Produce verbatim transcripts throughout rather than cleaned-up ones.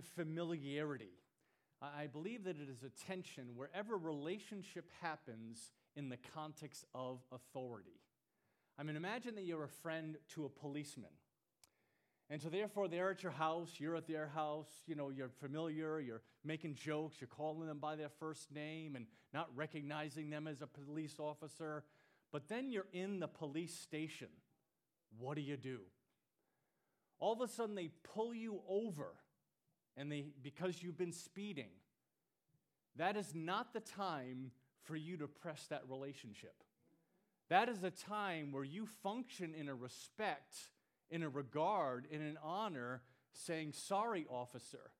define familiarity. I believe that it is a tension wherever relationship happens in the context of authority. I mean, imagine that you're a friend to a policeman. And so therefore, they're at your house, you're at their house, you know, you're familiar, you're making jokes, you're calling them by their first name and not recognizing them as a police officer. But then you're in the police station. What do you do? All of a sudden, they pull you over, and they because you've been speeding. That is not the time for you to press that relationship. That is a time where you function in a respect, in a regard, in an honor, saying, sorry, officer.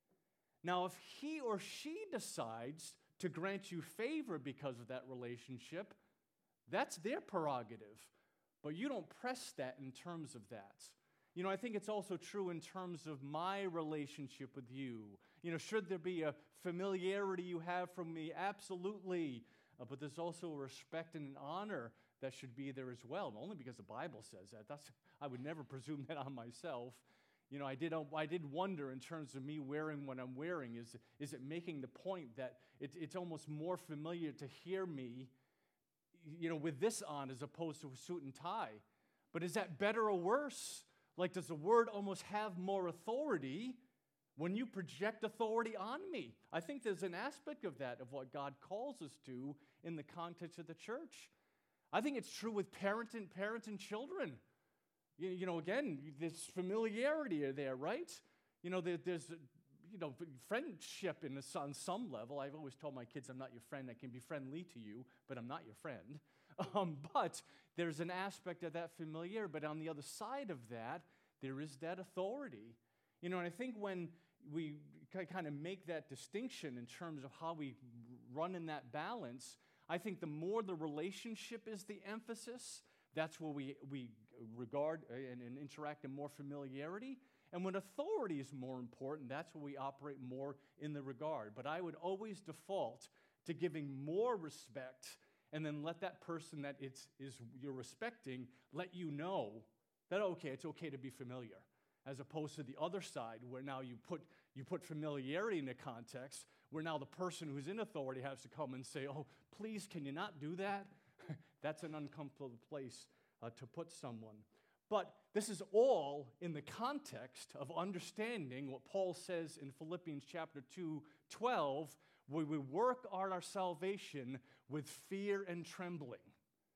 Now, if he or she decides to grant you favor because of that relationship, that's their prerogative. But you don't press that in terms of that. You know, I think it's also true in terms of my relationship with you. You know, should there be a familiarity you have from me? Absolutely. Uh, but there's also a respect and an honor that should be there as well, only because the Bible says that. That's, I would never presume that on myself. You know, I did, I did wonder in terms of me wearing what I'm wearing, is, is it making the point that it, it's almost more familiar to hear me, you know, with this on as opposed to a suit and tie? But is that better or worse? Like, does the word almost have more authority when you project authority on me? I think there's an aspect of that, of what God calls us to in the context of the church. I think it's true with parent and parents and children. You, you know, again, there's familiarity there, right? You know, there, there's, you know, friendship in a, on some level. I've always told my kids, I'm not your friend. I can be friendly to you, but I'm not your friend. Um, but there's an aspect of that familiarity. But on the other side of that, there is that authority. You know, and I think when we kind of make that distinction in terms of how we run in that balance, I think the more the relationship is the emphasis, that's where we, we regard and, and interact in more familiarity. And when authority is more important, that's where we operate more in the regard. But I would always default to giving more respect and then let that person that it's, is you're respecting let you know that, okay, it's okay to be familiar, as opposed to the other side where now you put, you put familiarity in the context, where now the person who's in authority has to come and say, oh, please, can you not do that? That's an uncomfortable place uh, to put someone. But this is all in the context of understanding what Paul says in Philippians chapter two, twelve, where we work on our salvation with fear and trembling.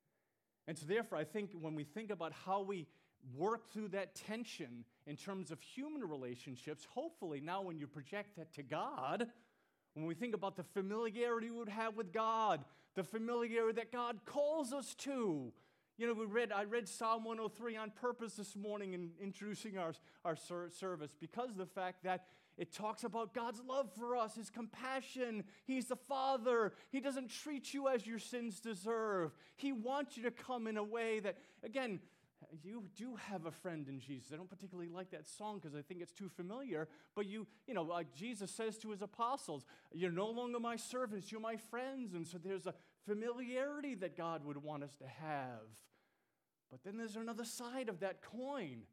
And so therefore, I think when we think about how we work through that tension in terms of human relationships, hopefully now when you project that to God, when we think about the familiarity we would have with God, the familiarity that God calls us to. You know, we read. I read Psalm one oh three on purpose this morning in introducing our, our service because of the fact that it talks about God's love for us, His compassion. He's the Father. He doesn't treat you as your sins deserve. He wants you to come in a way that, again, you do have a friend in Jesus. I don't particularly like that song because I think it's too familiar. But you, you know, like Jesus says to His apostles, you're no longer my servants, you're my friends. And so there's a familiarity that God would want us to have. But then there's another side of that coin,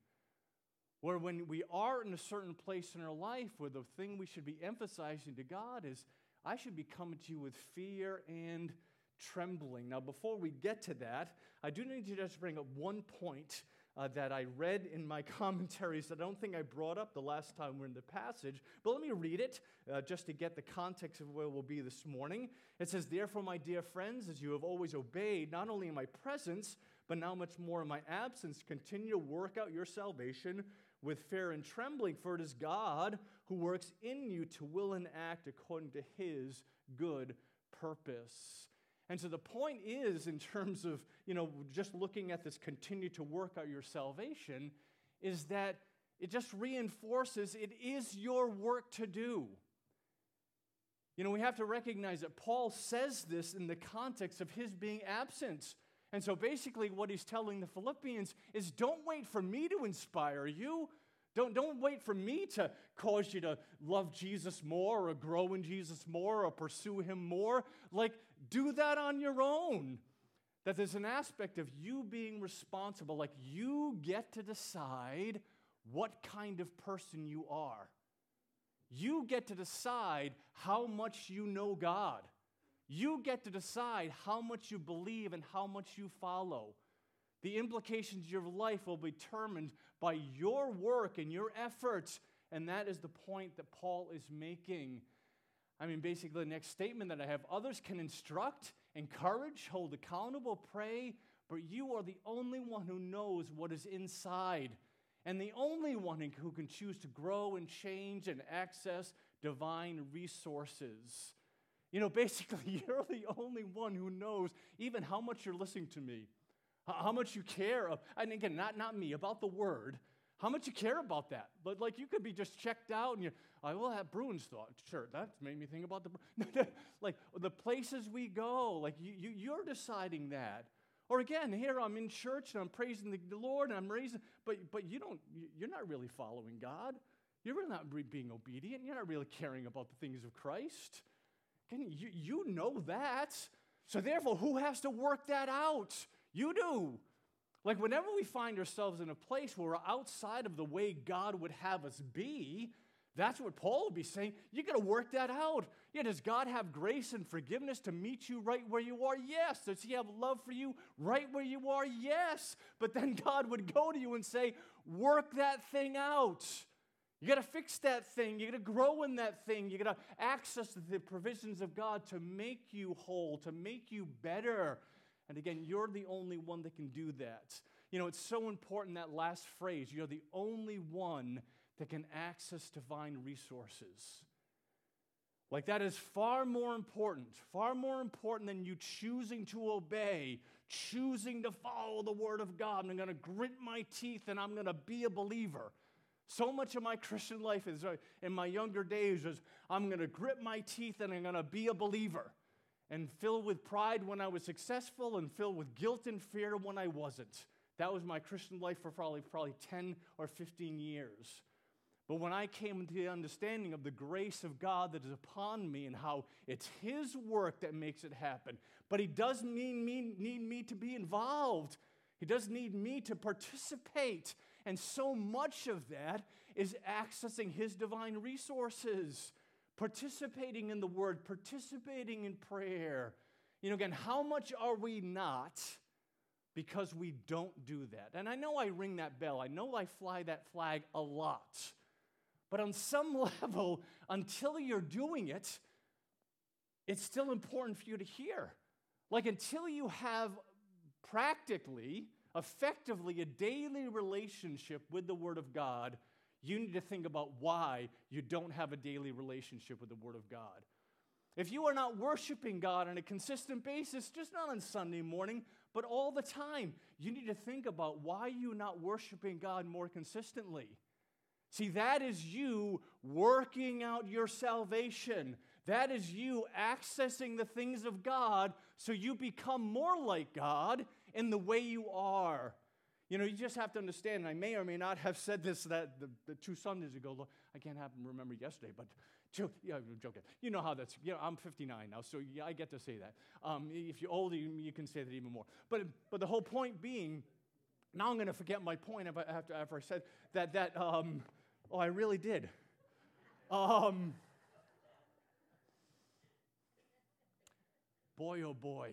where when we are in a certain place in our life, where the thing we should be emphasizing to God is, I should be coming to you with fear and trembling. Now, before we get to that, I do need to just bring up one point uh, that I read in my commentaries that I don't think I brought up the last time we we're in the passage, but let me read it uh, just to get the context of where we'll be this morning. It says, therefore, my dear friends, as you have always obeyed, not only in my presence, but now much more in my absence, continue to work out your salvation with fear and trembling, for it is God who works in you to will and act according to His good purpose. And so the point is, in terms of, you know, just looking at this continue to work out your salvation, is that it just reinforces it is your work to do. You know, we have to recognize that Paul says this in the context of his being absent. And so basically what he's telling the Philippians is, don't wait for me to inspire you. Don't, don't wait for me to cause you to love Jesus more or grow in Jesus more or pursue Him more. Like, do that on your own. That there's an aspect of you being responsible, like you get to decide what kind of person you are. You get to decide how much you know God. You get to decide how much you believe and how much you follow. The implications of your life will be determined by your work and your efforts, and that is the point that Paul is making. I mean, basically, the next statement that I have, others can instruct, encourage, hold accountable, pray, but you are the only one who knows what is inside, and the only one who can choose to grow and change and access divine resources. You know, basically, you're the only one who knows even how much you're listening to me, how much you care, of, and again, not, not me, about the word, how much you care about that. But like you could be just checked out and you, I will have Bruins thought. Sure, that made me think about the, like the places we go, like you, you, you're deciding that. Or again, here I'm in church and I'm praising the Lord and I'm raising, but, but you don't, you're not really following God. You're really not being obedient. You're not really caring about the things of Christ. Again, you, you know that. So therefore, who has to work that out? You do. Like whenever we find ourselves in a place where we're outside of the way God would have us be, that's what Paul would be saying. You got to work that out. Yeah, does God have grace and forgiveness to meet you right where you are? Yes. Does he have love for you right where you are? Yes. But then God would go to you and say, work that thing out. You got to fix that thing. You got to grow in that thing. You got to access the provisions of God to make you whole, to make you better. And again, you're the only one that can do that. You know, it's so important, that last phrase, you're the only one that can access divine resources. Like that is far more important, far more important than you choosing to obey, choosing to follow the Word of God. I'm going to grit my teeth and I'm going to be a believer. So much of my Christian life is, uh, in my younger days, is I'm going to grit my teeth and I'm going to be a believer. And filled with pride when I was successful and filled with guilt and fear when I wasn't. That was my Christian life for probably, probably ten or fifteen years. But when I came into the understanding of the grace of God that is upon me and how it's His work that makes it happen, but He does mean me, need me to be involved. He does need me to participate. And so much of that is accessing His divine resources. Participating in the Word, participating in prayer. You know, again, how much are we not because we don't do that? And I know I ring that bell. I know I fly that flag a lot. But on some level, until you're doing it, it's still important for you to hear. Like until you have practically, effectively, a daily relationship with the Word of God, you need to think about why you don't have a daily relationship with the Word of God. If you are not worshiping God on a consistent basis, just not on Sunday morning, but all the time, you need to think about why you're not worshiping God more consistently. See, that is you working out your salvation. That is you accessing the things of God so you become more like God in the way you are. You know, you just have to understand, and I may or may not have said this that the, the two Sundays ago. I can't happen to remember yesterday, but yeah, I'm joking. You know how that's, you know, I'm fifty-nine now, so yeah, I get to say that. Um, if you're older, you, you can say that even more. But but the whole point being, now I'm going to forget my point after, after I said that, that um, oh, I really did. Um, boy, oh boy.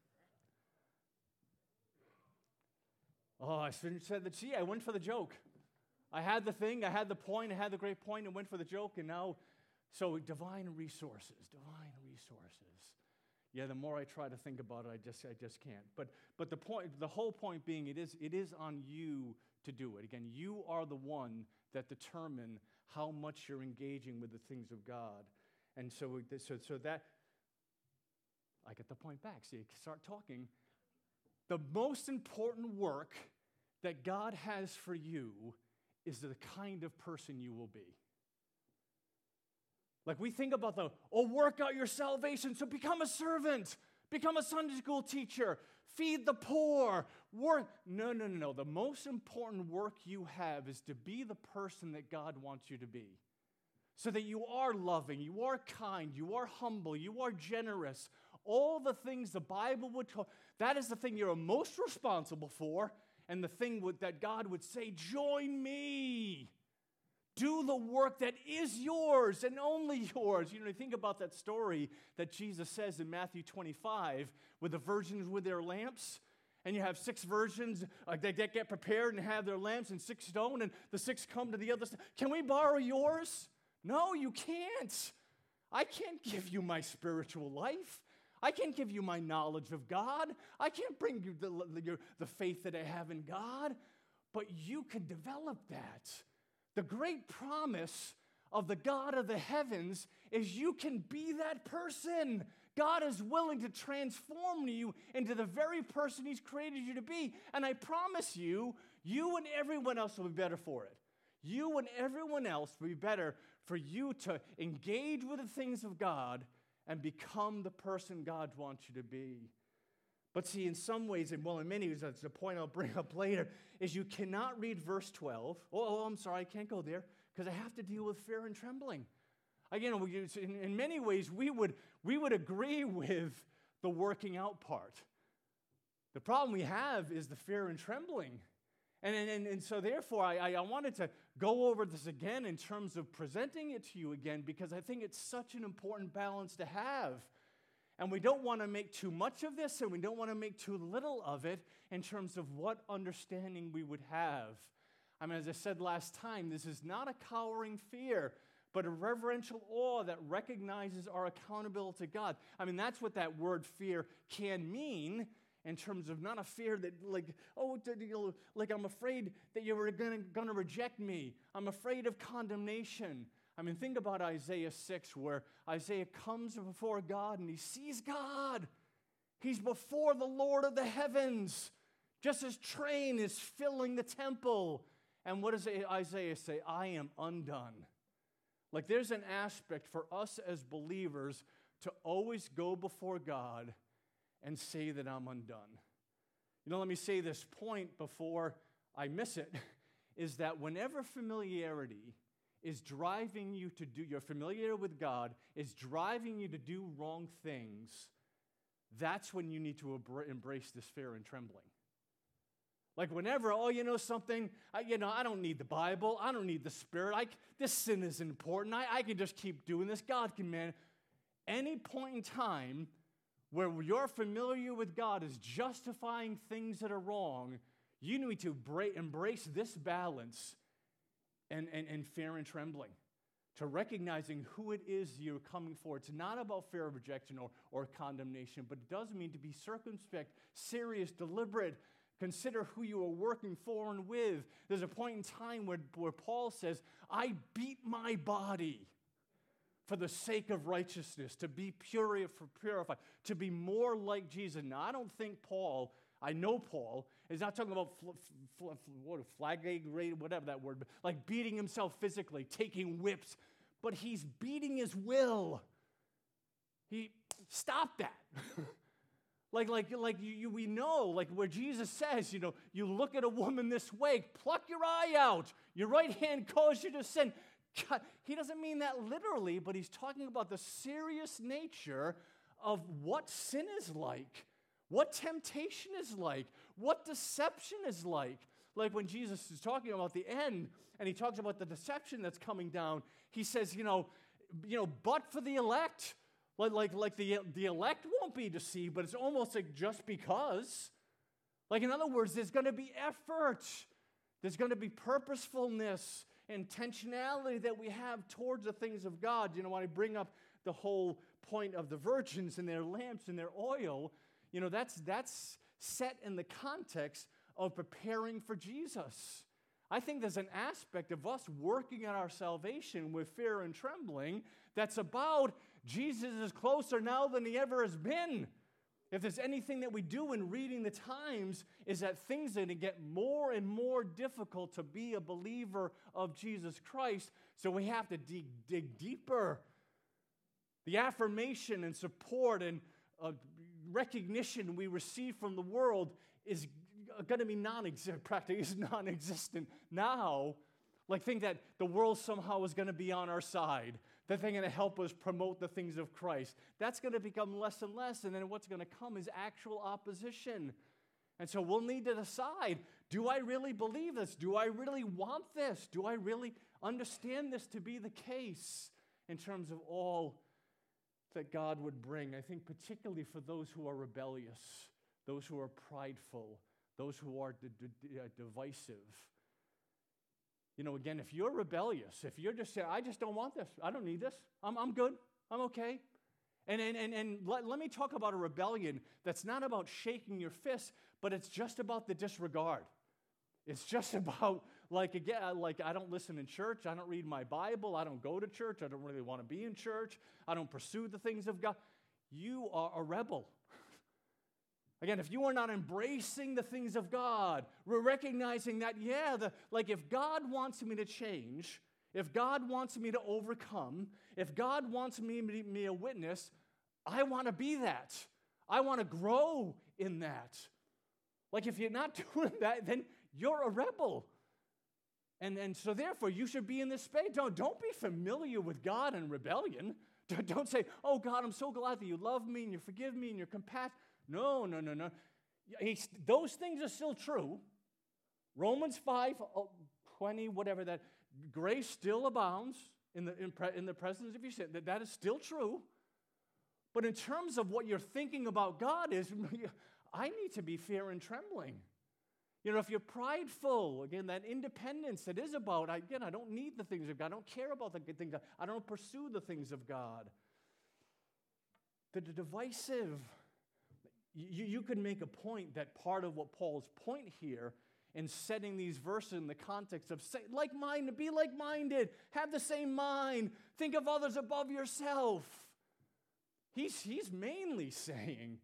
Oh, I said that, see, I went for the joke. I had the thing, I had the point, I had the great point, and went for the joke, and now, so divine resources, divine resources. Yeah, the more I try to think about it, I just, I just can't. But, but the point, the whole point being, it is, it is on you to do it. Again, you are the one that determine how much you're engaging with the things of God, and so, so, so that, I get the point back. See, I start talking. The most important work that God has for you is the kind of person you will be. Like we think about the, oh, work out your salvation, so become a servant, become a Sunday school teacher, feed the poor, work. No, no, no, no. The most important work you have is to be the person that God wants you to be. So that you are loving, you are kind, you are humble, you are generous. All the things the Bible would call, that is the thing you're most responsible for, and the thing would, that God would say, join me. Do the work that is yours and only yours. You know, think about that story that Jesus says in Matthew twenty-five with the virgins with their lamps. And you have six virgins uh, that, that get prepared and have their lamps and six stone, and the six come to the other side. Can we borrow yours? No, you can't. I can't give you my spiritual life. I can't give you my knowledge of God. I can't bring you the, the, the faith that I have in God. But you can develop that. The great promise of the God of the heavens is you can be that person. God is willing to transform you into the very person He's created you to be. And I promise you, you and everyone else will be better for it. You and everyone else will be better for you to engage with the things of God and become the person God wants you to be. But see, in some ways, and well, in many ways, that's the point I'll bring up later, is you cannot read verse twelve. Oh, oh I'm sorry, I can't go there, because I have to deal with fear and trembling. Again, we, in, in many ways, we would, we would agree with the working out part. The problem we have is the fear and trembling. And, and, and so therefore, I, I wanted to go over this again in terms of presenting it to you again, because I think it's such an important balance to have. And we don't want to make too much of this, and we don't want to make too little of it in terms of what understanding we would have. I mean, as I said last time, this is not a cowering fear, but a reverential awe that recognizes our accountability to God. I mean, that's what that word fear can mean in terms of not a fear that, like, oh, like I'm afraid that you're going to reject me. I'm afraid of condemnation. I mean, think about Isaiah six, where Isaiah comes before God and he sees God. He's before the Lord of the heavens, just as train is filling the temple. And what does Isaiah say? I am undone. Like, there's an aspect for us as believers to always go before God and say that I'm undone. You know, let me say this point before I miss it, is that whenever familiarity is driving you to do, you're familiar with God, is driving you to do wrong things, that's when you need to abra- embrace this fear and trembling. Like whenever, oh, you know something, I, you know, I don't need the Bible, I don't need the Spirit, I, this sin isn't important, I, I can just keep doing this, God can man. Any point in time where you're familiar with God is justifying things that are wrong, you need to bra- embrace this balance And, and, and fear and trembling, to recognizing who it is you're coming for. It's not about fear of rejection or, or condemnation, but it does mean to be circumspect, serious, deliberate. Consider who you are working for and with. There's a point in time where, where Paul says, I beat my body for the sake of righteousness, to be puri- for purified, to be more like Jesus. Now, I don't think Paul... I know Paul is not talking about fl- fl- fl- what, flag, whatever that word, like beating himself physically, taking whips, but he's beating his will. He stop that. like, like, like you, you, we know, like where Jesus says, you know, you look at a woman this way, pluck your eye out. Your right hand calls you to sin. God, he doesn't mean that literally, but he's talking about the serious nature of what sin is like. What temptation is like, what deception is like. Like when Jesus is talking about the end, and he talks about the deception that's coming down, he says, you know, you know, but for the elect, like, like, like the, the elect won't be deceived, but it's almost like just because. Like in other words, there's going to be effort. There's going to be purposefulness, intentionality that we have towards the things of God. You know, when I bring up the whole point of the virgins and their lamps and their oil, you know, that's, that's set in the context of preparing for Jesus. I think there's an aspect of us working on our salvation with fear and trembling that's about Jesus is closer now than he ever has been. If there's anything that we do in reading the times, is that things are going to get more and more difficult to be a believer of Jesus Christ, so we have to dig, dig deeper. The affirmation and support and uh, recognition we receive from the world is going to be non-existent, practically is non-existent now. Like think that the world somehow is going to be on our side, that they're going to help us promote the things of Christ. That's going to become less and less, and then what's going to come is actual opposition. And so we'll need to decide, do I really believe this? Do I really want this? Do I really understand this to be the case in terms of all that God would bring? I think particularly for those who are rebellious, those who are prideful, those who are d- d- uh, divisive. You know, again, if you're rebellious, if you're just saying, I just don't want this, I don't need this, I'm, I'm good, I'm okay. And, and, and, and let, let me talk about a rebellion that's not about shaking your fist, but it's just about the disregard. It's just about, like, again, like I don't listen in church, I don't read my Bible, I don't go to church, I don't really want to be in church, I don't pursue the things of God. You are a rebel. Again, if you are not embracing the things of God, we're recognizing that, yeah, the, like if God wants me to change, if God wants me to overcome, if God wants me to be a witness, I want to be that. I want to grow in that. Like if you're not doing that, then you're a rebel. And, and so therefore, you should be in this space. Don't, don't be familiar with God in rebellion. Don't, don't say, oh God, I'm so glad that you love me and you forgive me and you're compassionate. No, no, no, no. He's, those things are still true. Romans five, twenty, whatever that, grace still abounds in the, in, pre, in the presence of your sin. That, that is still true. But in terms of what you're thinking about God is, I need to be fear and trembling. You know, if you're prideful, again, that independence that is about, again, I don't need the things of God. I don't care about the good things. I don't pursue the things of God. The, the divisive. You, you could make a point that part of what Paul's point here in setting these verses in the context of say, like-minded, be like-minded, have the same mind, think of others above yourself. He's, he's mainly saying,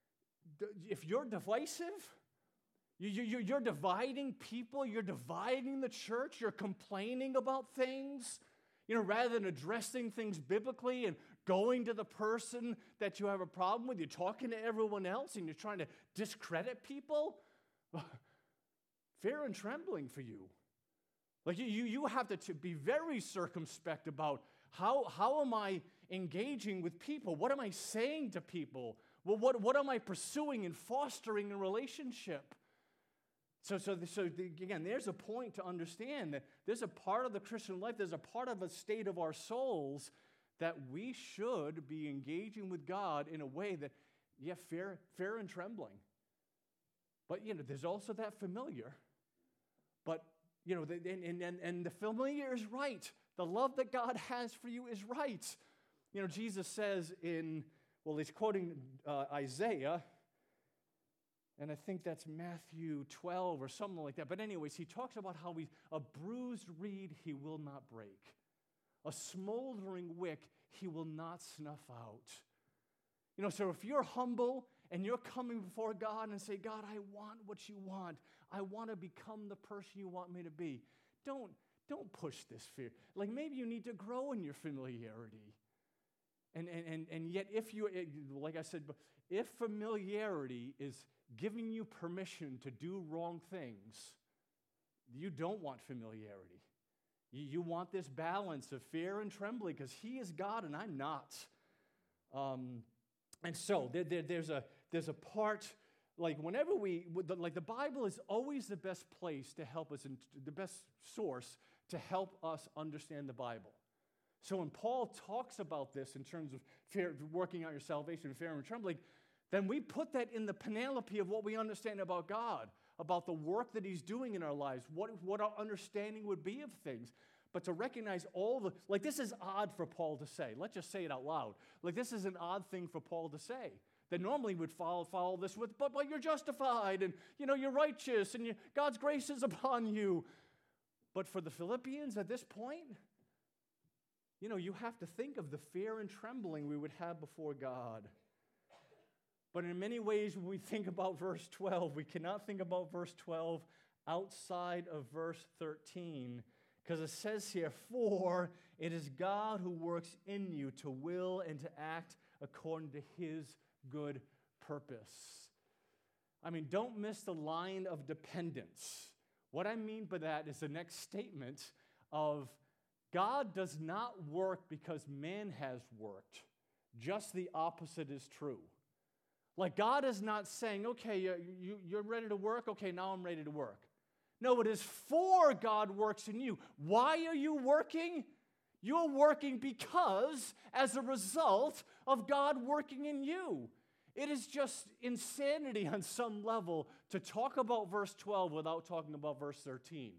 if you're divisive, you, you, you're dividing people, you're dividing the church, you're complaining about things, you know, rather than addressing things biblically and going to the person that you have a problem with, you're talking to everyone else and you're trying to discredit people. Fear and trembling for you. Like you, you, you have to, to be very circumspect about how, how am I engaging with people? What am I saying to people? Well, what, what am I pursuing and fostering in relationship? So, so, so the, again, there's a point to understand that there's a part of the Christian life, there's a part of a state of our souls that we should be engaging with God in a way that, yeah, fear, fear and trembling. But, you know, there's also that familiar. But, you know, the, and, and, and the familiar is right. The love that God has for you is right. You know, Jesus says in, well, he's quoting uh, Isaiah, and I think that's Matthew twelve or something like that. But anyways, he talks about how we, a bruised reed he will not break. A smoldering wick he will not snuff out. You know, so if you're humble and you're coming before God and say, God, I want what you want. I want to become the person you want me to be. Don't, don't push this fear. Like maybe you need to grow in your familiarity. And, and, and, and yet if you, like I said, if familiarity is giving you permission to do wrong things, you don't want familiarity. You, you want this balance of fear and trembling because he is God and I'm not. Um, and so there, there, there's a there's a part, like whenever we, like the Bible is always the best place to help us, and the best source to help us understand the Bible. So when Paul talks about this in terms of fear, working out your salvation, fear and trembling, then we put that in the panoply of what we understand about God, about the work that he's doing in our lives, what, what our understanding would be of things. But to recognize all the, like this is odd for Paul to say. Let's just say it out loud. Like this is an odd thing for Paul to say. That normally would follow, follow this with, but, but you're justified and, you know, you're righteous and you, God's grace is upon you. But for the Philippians at this point, you know, you have to think of the fear and trembling we would have before God. But in many ways, when we think about verse twelve, we cannot think about verse twelve outside of verse thirteen. Because it says here, for it is God who works in you to will and to act according to his good purpose. I mean, don't miss the line of dependence. What I mean by that is the next statement of God does not work because man has worked. Just the opposite is true. Like God is not saying, okay, you, you, you're ready to work? Okay, now I'm ready to work. No, it is for God works in you. Why are you working? You're working because as a result of God working in you. It is just insanity on some level to talk about verse twelve without talking about verse thirteen.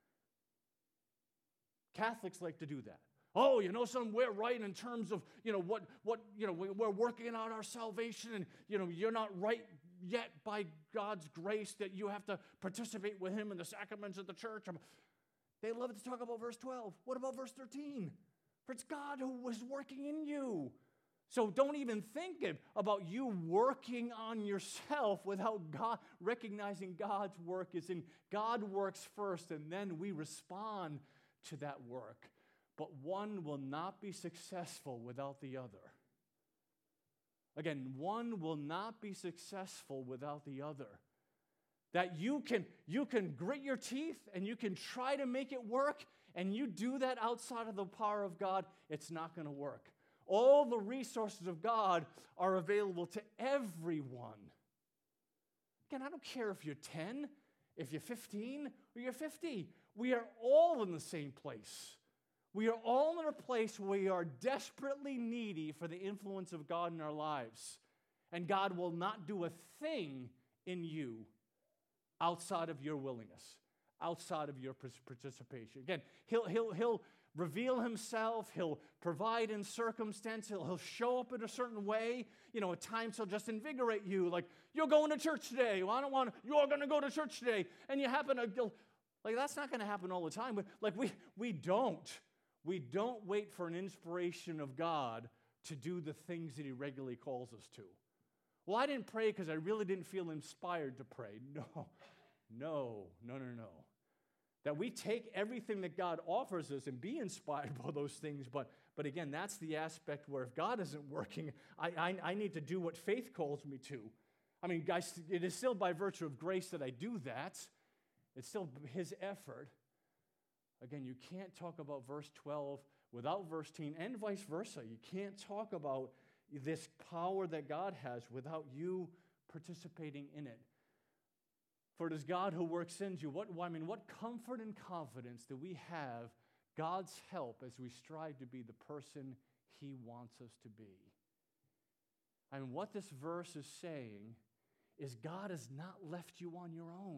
Catholics like to do that. Oh, you know something, we're right in terms of, you know, what, what you know, we're working out our salvation, and, you know, you're not right yet by God's grace that you have to participate with him in the sacraments of the church. They love to talk about verse twelve. What about verse thirteen? For it's God who was working in you. So don't even think about you working on yourself without God, recognizing God's work is in. God works first, and then we respond to that work. But one will not be successful without the other. Again, one will not be successful without the other. That you can, you can grit your teeth and you can try to make it work, and you do that outside of the power of God, it's not going to work. All the resources of God are available to everyone. Again, I don't care if you're ten, if you're fifteen, or you're fifty. We are all in the same place. We are all in a place where we are desperately needy for the influence of God in our lives. And God will not do a thing in you outside of your willingness, outside of your participation. Again, he'll, he'll, he'll reveal himself. He'll provide in circumstance. He'll, he'll show up in a certain way. You know, at times he'll just invigorate you. Like, you're going to church today. Well, I don't want to. You're going to go to church today. And you happen to, like, that's not going to happen all the time. But, like, we, we don't. We don't wait for an inspiration of God to do the things that he regularly calls us to. Well, I didn't pray because I really didn't feel inspired to pray. No, no, no, no, no. That we take everything that God offers us and be inspired by those things. But, but again, that's the aspect where if God isn't working, I, I, I need to do what faith calls me to. I mean, guys, it is still by virtue of grace that I do that. It's still his effort. Again, you can't talk about verse twelve without verse ten, and vice versa. You can't talk about this power that God has without you participating in it. For it is God who works in you. What, I mean, what comfort and confidence do we have God's help as we strive to be the person he wants us to be? I mean, what this verse is saying is God has not left you on your own.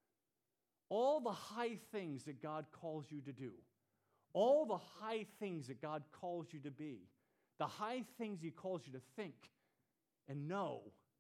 All the high things that God calls you to do, all the high things that God calls you to be, the high things he calls you to think and know,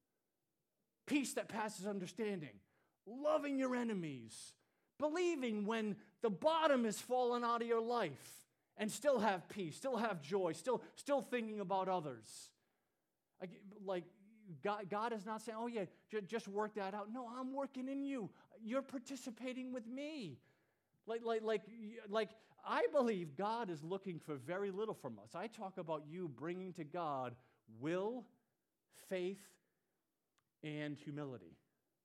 peace that passes understanding, loving your enemies, believing when the bottom is fallen out of your life, and still have peace, still have joy, still, still thinking about others. Like, like God, God is not saying, oh yeah, j- just work that out. No, I'm working in you. You're participating with me. Like, like, like, like, I believe God is looking for very little from us. I talk about you bringing to God will, faith, and humility.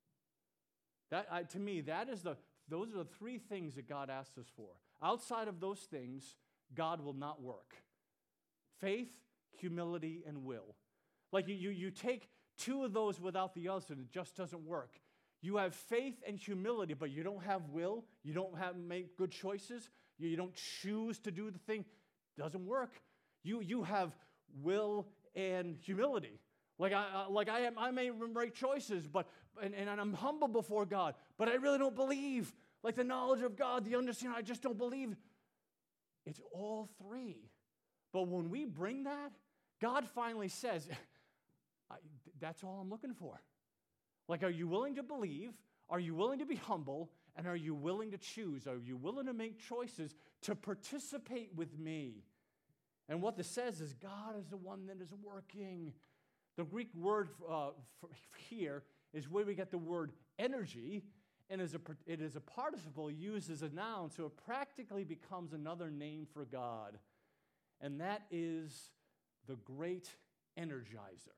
That, uh, to me, that is the, those are the three things that God asks us for. Outside of those things, God will not work. Faith, humility, and will. Like you, you, you take two of those without the other, and it just doesn't work. You have faith and humility, but you don't have will. You don't have make good choices. You, you don't choose to do the thing. Doesn't work. You, you have will and humility. Like I, uh, like I am, I may make choices, but and, and I'm humble before God, but I really don't believe. Like the knowledge of God, the understanding, I just don't believe. It's all three. But when we bring that, God finally says, I, that's all I'm looking for. Like, are you willing to believe? Are you willing to be humble? And are you willing to choose? Are you willing to make choices to participate with me? And what this says is God is the one that is working. The Greek word uh, for here is where we get the word energy, and is a, it is a participle used as a noun, so it practically becomes another name for God. And that is the great energizer.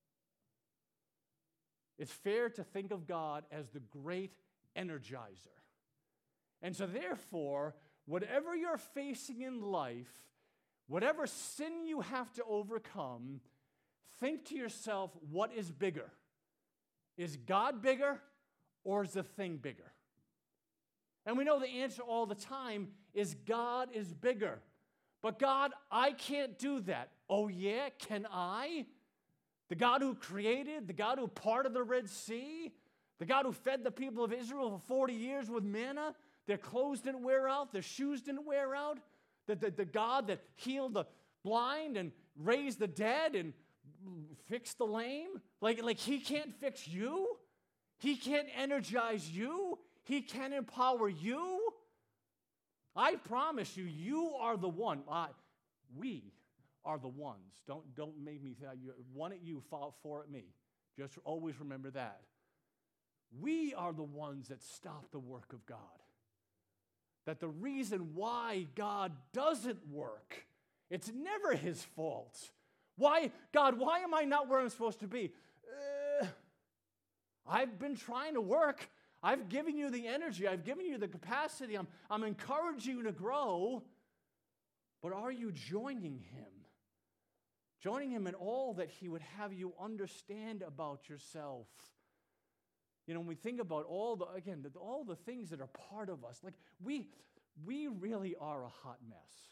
It's fair to think of God as the great energizer. And so therefore, whatever you're facing in life, whatever sin you have to overcome, think to yourself, what is bigger? Is God bigger or is the thing bigger? And we know the answer all the time is God is bigger. But God, I can't do that. Oh yeah, can I? The God who created, the God who parted the Red Sea, the God who fed the people of Israel for forty years with manna, their clothes didn't wear out, their shoes didn't wear out, the, the, the God that healed the blind and raised the dead and fixed the lame, like, like he can't fix you? He can't energize you? He can empower you? I promise you, you are the one. I, we are the ones. Don't, don't make me, you, one at you, four at me. Just always remember that. We are the ones that stop the work of God. That the reason why God doesn't work, it's never his fault. Why, God, why am I not where I'm supposed to be? Uh, I've been trying to work. I've given you the energy. I've given you the capacity. I'm, I'm encouraging you to grow. But are you joining him? Joining him in all that he would have you understand about yourself. You know, when we think about all the, again, the, all the things that are part of us, like we, we really are a hot mess.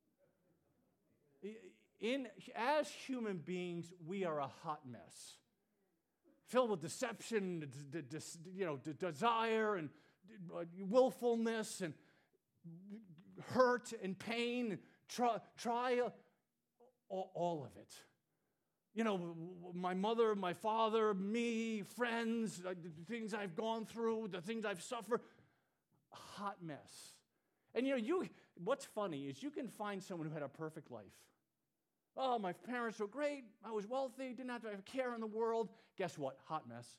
In, as human beings, we are a hot mess. Filled with deception, d- d- d- you know, d- desire and uh, willfulness and hurt and pain, and tri- trial, all, all of it. You know, my mother, my father, me, friends, uh, the things I've gone through, the things I've suffered, a hot mess. And you know, you what's funny is you can find someone who had a perfect life. Oh, my parents were great. I was wealthy. Didn't have to have care in the world. Guess what? Hot mess.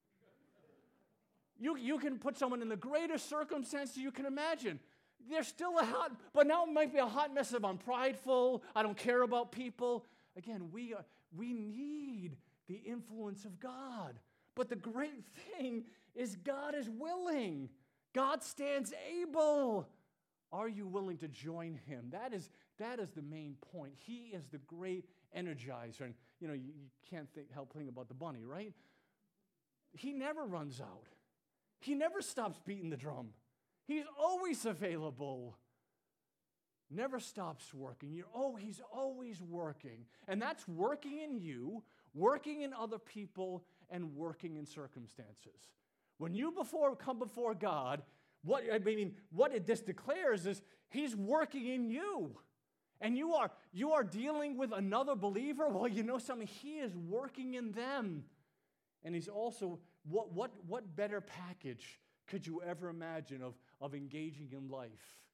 You, you can put someone in the greatest circumstances you can imagine. They're still a hot, but now it might be a hot mess of I'm prideful. I don't care about people. Again, we are, we need the influence of God. But the great thing is God is willing. God stands able. Are you willing to join him? That is, that is the main point. He is the great energizer. And, you know, you, you can't think, help thinking about the bunny, right? He never runs out. He never stops beating the drum. He's always available. Never stops working. You're, oh, he's always working. And that's working in you, working in other people, and working in circumstances. When you before come before God, what I mean, what it this declares is he's working in you. And you are, you are dealing with another believer. Well, you know something? He is working in them. And he's also, what, what, what better package could you ever imagine of, of engaging in life?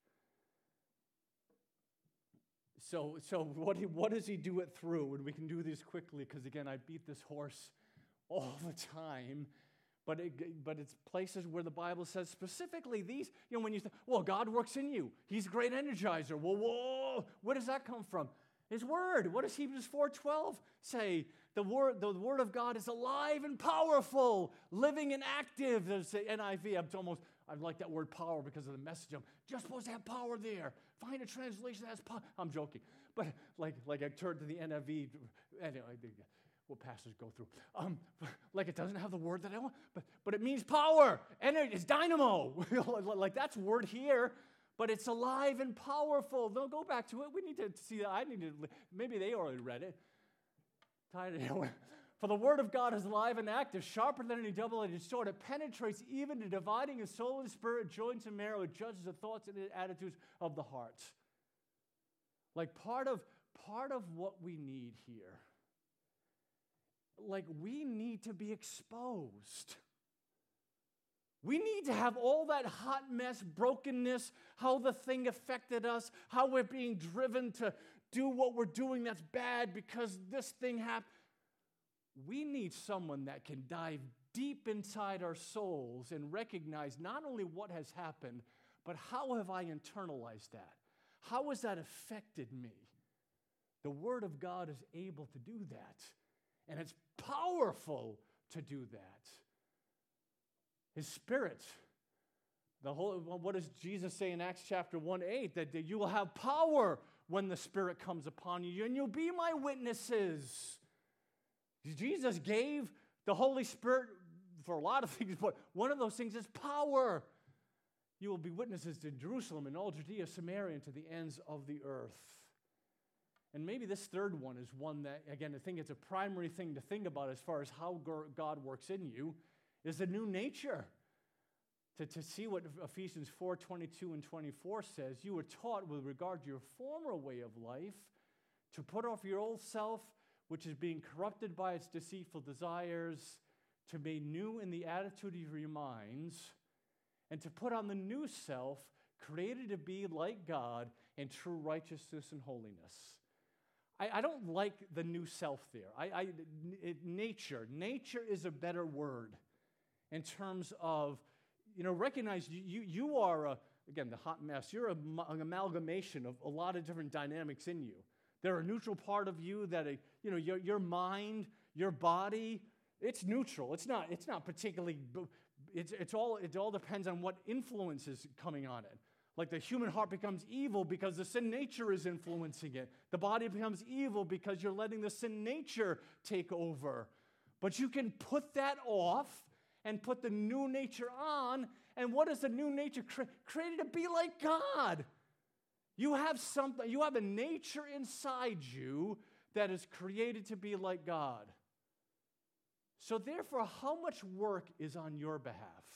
So, so what, he, what does he do it through? And we can do this quickly because, again, I beat this horse all the time. But, it, but it's places where the Bible says specifically these, you know, when you say, well, God works in you. He's a great energizer. Well, whoa, where does that come from? His word. What does Hebrews four twelve say? The word, the word of God is alive and powerful, living and active. There's the N I V. I'm almost, I like that word power because of the message. I'm just supposed to have power there. Find a translation that has power. I'm joking. But like, like I turned to the N I V. Anyway, what pastors go through. Um, like it doesn't have the word that I want, but, but it means power. And it's dynamo. Like that's word here, but it's alive and powerful. They'll go back to it. We need to see that. I need to, maybe they already read it. For the word of God is alive and active, sharper than any double-edged sword. It penetrates even to dividing the soul and spirit, joints and marrow. It judges the thoughts and the attitudes of the heart. Like part of, part of what we need here, like we need to be exposed. We need to have all that hot mess, brokenness, how the thing affected us, how we're being driven to do what we're doing that's bad because this thing happened. We need someone that can dive deep inside our souls and recognize not only what has happened, but how have I internalized that? How has that affected me? The Word of God is able to do that. And it's powerful to do that. His Spirit. The whole, what does Jesus say in Acts chapter one eight? That, that you will have power when the Spirit comes upon you, and you'll be my witnesses. Jesus gave the Holy Spirit for a lot of things, but one of those things is power. you will be witnesses to Jerusalem and all Judea, Samaria, and to the ends of the earth. And maybe this third one is one that, again, I think it's a primary thing to think about as far as how God works in you, is a new nature. To, to see what Ephesians four, twenty-two and twenty-four says, you were taught with regard to your former way of life to put off your old self, which is being corrupted by its deceitful desires, to be new in the attitude of your minds, and to put on the new self, created to be like God in true righteousness and holiness. I, I don't like the new self there. I, I, it, nature. Nature is a better word in terms of, you know, recognize you, you, you are, a, again, the hot mess. You're a, an amalgamation of a lot of different dynamics in you. They're a neutral part of you that, a, you know, your, your mind, your body, it's neutral. It's not, it's not particularly, it's, it's all, it all depends on what influence is coming on it. Like the human heart becomes evil because the sin nature is influencing it. The body becomes evil because you're letting the sin nature take over. But you can put that off and put the new nature on. And what is the new nature? Cre- created to be like God. You have something, you have a nature inside you that is created to be like God. So therefore, how much work is on your behalf?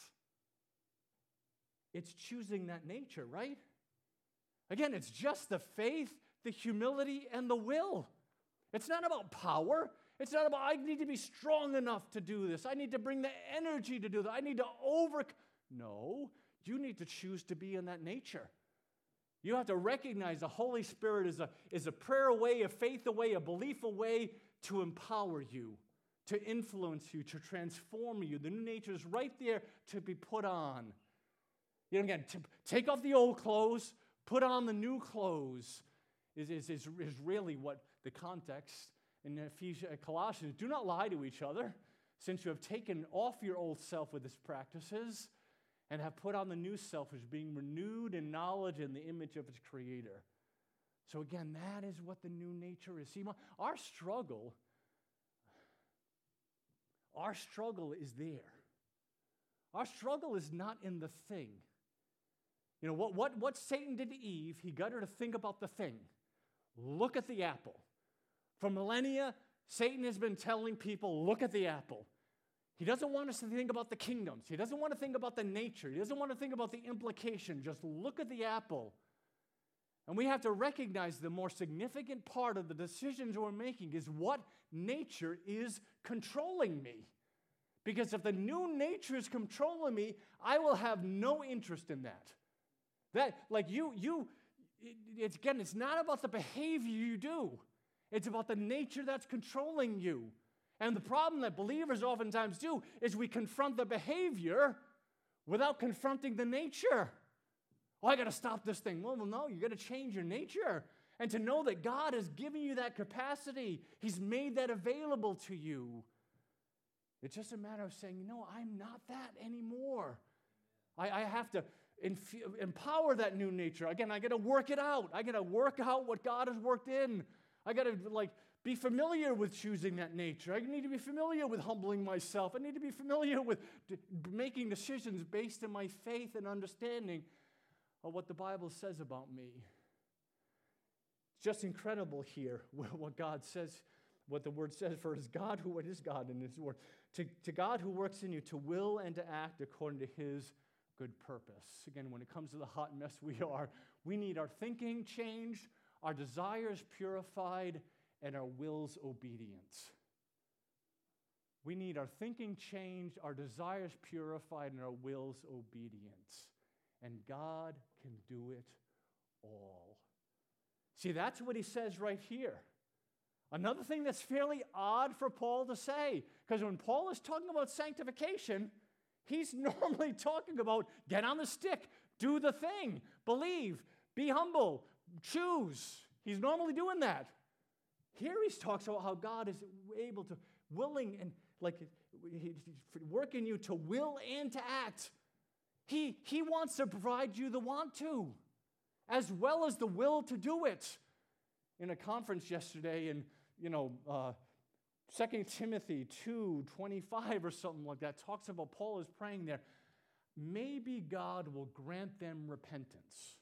It's choosing that nature, right? Again, it's just the faith, the humility, and the will. It's not about power. It's not about, I need to be strong enough to do this. I need to bring the energy to do that. I need to over... No, you need to choose to be in that nature. You have to recognize the Holy Spirit is a, is a prayer away, a faith away, a belief away to empower you, to influence you, to transform you. The new nature is right there to be put on. You know, again, to take off the old clothes, put on the new clothes is, is, is, is really what the context in Ephesians, Colossians. Do not lie to each other, since you have taken off your old self with its practices and have put on the new self as being renewed in knowledge and the image of its creator. So again, that is what the new nature is. See, our struggle, our struggle is there. Our struggle is not in the thing. You know, what, what, what Satan did to Eve, he got her to think about the thing. Look at the apple. For millennia, Satan has been telling people, look at the apple. He doesn't want us to think about the kingdoms. He doesn't want to think about the nature. He doesn't want to think about the implication. Just look at the apple. And we have to recognize the more significant part of the decisions we're making is what nature is controlling me. Because if the new nature is controlling me, I will have no interest in that. That, like you, you, it, it's again, it's not about the behavior you do. It's about the nature that's controlling you. And the problem that believers oftentimes do is we confront the behavior without confronting the nature. Oh, I got to stop this thing. Well, well no, you got to change your nature. And to know that God has given you that capacity, He's made that available to you. It's just a matter of saying, you know, I'm not that anymore. I, I have to inf- empower that new nature. Again, I got to work it out. I got to work out what God has worked in. I got to, like, be familiar with choosing that nature. I need to be familiar with humbling myself. I need to be familiar with d- making decisions based on my faith and understanding of what the Bible says about me. It's just incredible here what God says, what the Word says, for it is God who, what is God in His Word? To, to God who works in you to will and to act according to His good purpose. Again, when it comes to the hot mess we are, we need our thinking changed, our desires purified, and our wills obedient. We need our thinking changed, our desires purified, and our wills obedient. And God can do it all. See, that's what he says right here. Another thing that's fairly odd for Paul to say, because when Paul is talking about sanctification, he's normally talking about get on the stick, do the thing, believe, be humble, choose. He's normally doing that. Here he talks about how God is able to, willing and like work in you to will and to act. He, he wants to provide you the want to, as well as the will to do it. In a conference yesterday in, you know, uh, Second Timothy two twenty-five or something like that, talks about Paul is praying there. maybe God will grant them repentance.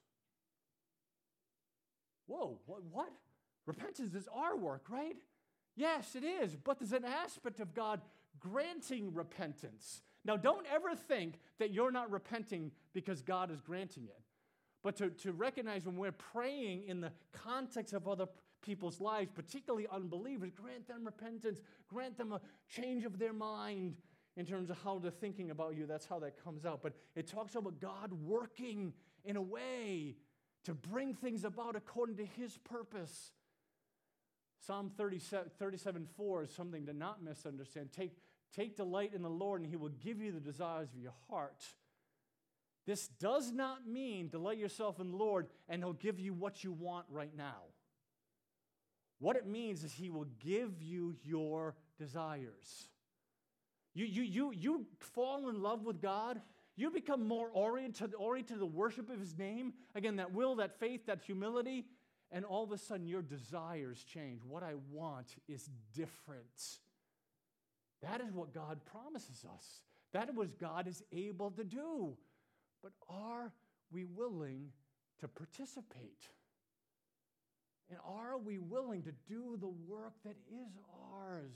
Whoa, what, what? Repentance is our work, right? Yes, it is, but there's an aspect of God granting repentance. Now, don't ever think that you're not repenting because God is granting it. But to, to recognize when we're praying in the context of other people's lives, particularly unbelievers, grant them repentance, grant them a change of their mind in terms of how they're thinking about you. That's how that comes out. But it talks about God working in a way to bring things about according to his purpose. Psalm thirty-seven four is something to not misunderstand. Take, take delight in the Lord, and he will give you the desires of your heart. This does not mean delight yourself in the Lord, and he'll give you what you want right now. What it means is he will give you your desires. You, you, you, you fall in love with God. You become more oriented, oriented to the worship of his name. Again, that will, that faith, that humility. And all of a sudden, your desires change. What I want is different. That is what God promises us. That is what God is able to do. But are we willing to participate? And are we willing to do the work that is ours?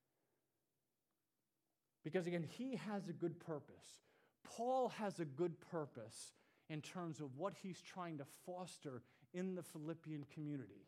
Because again, he has a good purpose. Paul has a good purpose in terms of what he's trying to foster in the Philippian community.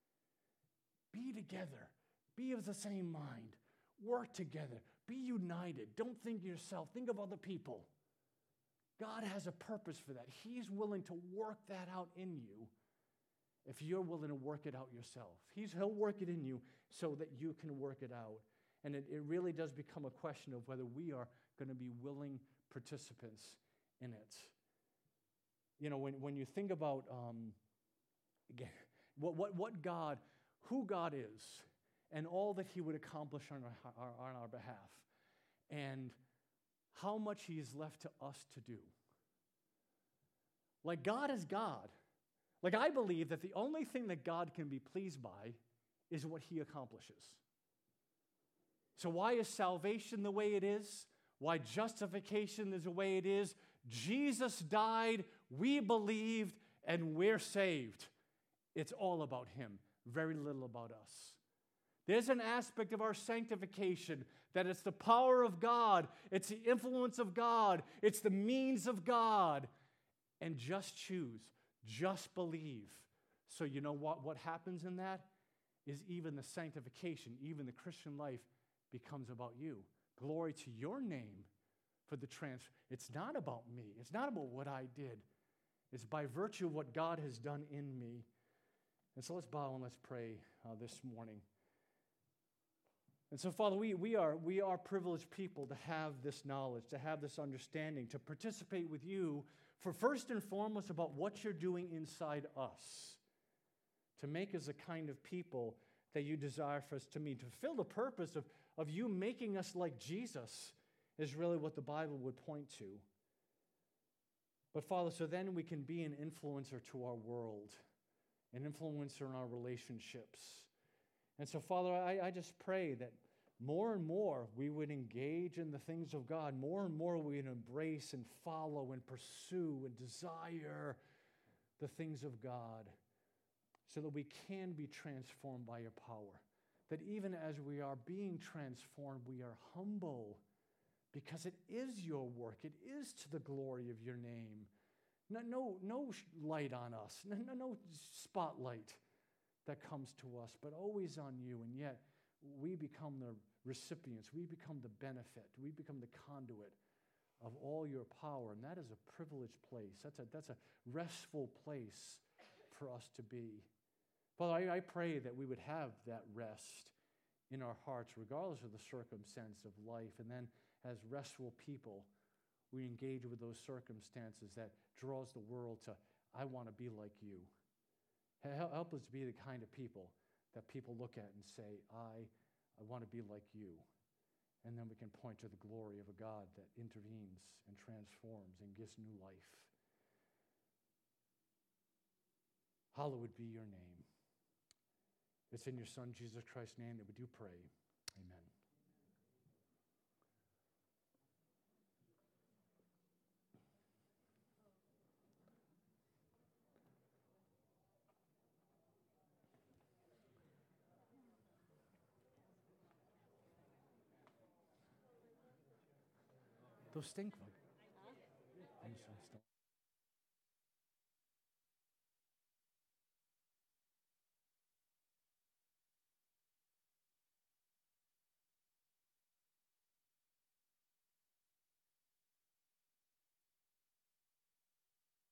Be together. Be of the same mind. Work together. Be united. Don't think yourself. Think of other people. God has a purpose for that. He's willing to work that out in you if you're willing to work it out yourself. He's, he'll work it in you so that you can work it out. And it, it really does become a question of whether we are going to be willing participants in it. You know, when, when you think about um, again, what, what, what God, who God is, and all that he would accomplish on our, our, on our behalf, and how much he is left to us to do. Like, God is God. Like, I believe that the only thing that God can be pleased by is what he accomplishes. So why is salvation the way it is? Why justification is the way it is? Jesus died, we believed, and we're saved. It's all about him, very little about us. There's an aspect of our sanctification that it's the power of God, it's the influence of God, it's the means of God. And just choose, just believe. So you know what, what happens in that? Is even the sanctification, even the Christian life becomes about you. Glory to your name for the transfer. It's not about me. It's not about what I did. It's by virtue of what God has done in me. And so let's bow and let's pray uh, this morning. And so, Father, we, we, are, we are privileged people to have this knowledge, to have this understanding, to participate with you for first and foremost about what you're doing inside us, to make us the kind of people that you desire for us to be, to fulfill the purpose of, of you making us like Jesus is really what the Bible would point to. But Father, so then we can be an influencer to our world, an influencer in our relationships. And so, Father, I, I just pray that more and more we would engage in the things of God. More and more we would embrace and follow and pursue and desire the things of God so that we can be transformed by your power. That even as we are being transformed, we are humble because it is your work. It is to the glory of your name. No, no, no light on us. No, no, no spotlight that comes to us, but always on you. And yet we become the recipients. We become the benefit. We become the conduit of all your power. And that is a privileged place. That's a, that's a restful place for us to be. Father, I, I pray that we would have that rest in our hearts, regardless of the circumstance of life. And then as restful people, we engage with those circumstances that draws the world to, I want to be like you. Help us to be the kind of people that people look at and say, I, I want to be like you. And then we can point to the glory of a God that intervenes and transforms and gives new life. Hallowed be your name. It's in your Son, Jesus Christ's name, that we do pray. Amen. Those stink bug. I'm just gonna stop.